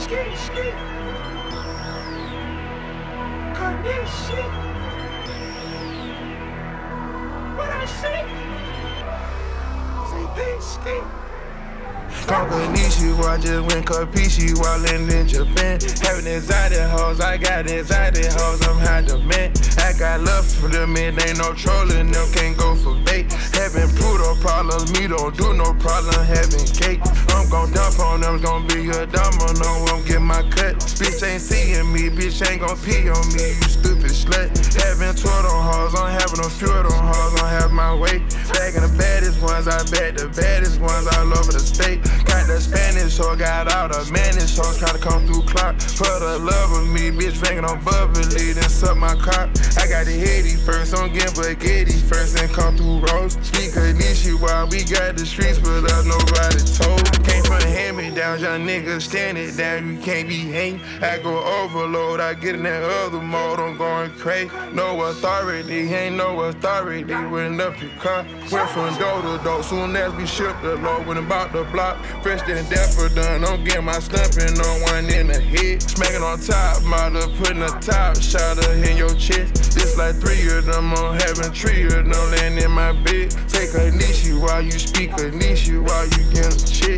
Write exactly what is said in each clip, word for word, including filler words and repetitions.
Ski, ski. Cut this shit. What I say? Say this, ski. Konganishi, I just went Capiche while in Japan. Having anxiety hoes, I got anxiety hoes, I'm high demand. I got love for them, it ain't no trolling, them can't go for bait. Having Pluto problems, me don't do no problem having cake. I'm gon' dump on them, gon' be a domino, I'm get my cut. Bitch ain't seeing me, bitch ain't gon' pee on me, you stupid slut. Having twirl on hoes, I'm having a few of them hoes, I'm have my way. Bagging the baddest ones, I bag the baddest ones all over the state. Got the Spanish, so got all the Manish, so tryna come through clock. For the love of me, bitch drinking on bubbly, then suck my cock. I got the heady first, I'm getting spaghetti first, and come through roast. Speak of issue while we got the streets, but us nobody told. Came from hand me down, young niggas stand it down, you can't be hanging. I go overload, I get in that other mode, I'm going crazy. No authority, ain't no authority, went up your car. Went from door to door, soon as we shipped the load, went about the block. Fresh than Dapper done, I'm getting my stumping on one in the head. Smacking on top, model, putting a top shot in your chest. It's like three of them, I'm having three of them laying in my bed. Take a niche while you speak a niche while you get a chick.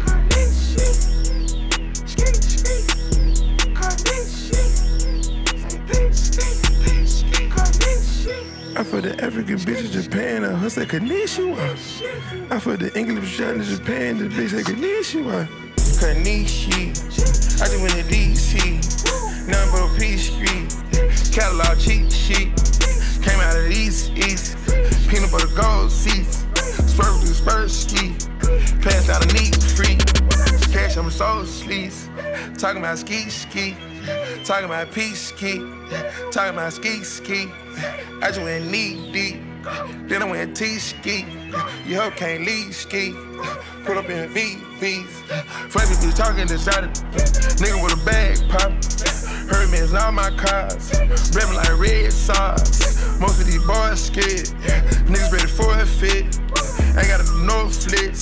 I for the African bitch in Japan, I her say Konnichiwa. I for the English shot in Japan, the bitch say Konnichiwa. Kanishi, I just went to D C, nothing but a P Street, catalog cheat sheet, came out of the East, East, peanut butter gold seats, swerve through spur ski, passed out a neat free, cash on my soul sleeves, talking about ski ski, talking about peace ski, talking about ski ski. I just went knee deep, then I went T-ski. You hope can't leave ski. Put up in V Vs. Funny bitch talking decided. Nigga with a bag pop. Heard me in all my cars. Revving like red sauce. Most of these boys scared. Niggas ready for a fit. Ain't got no flick.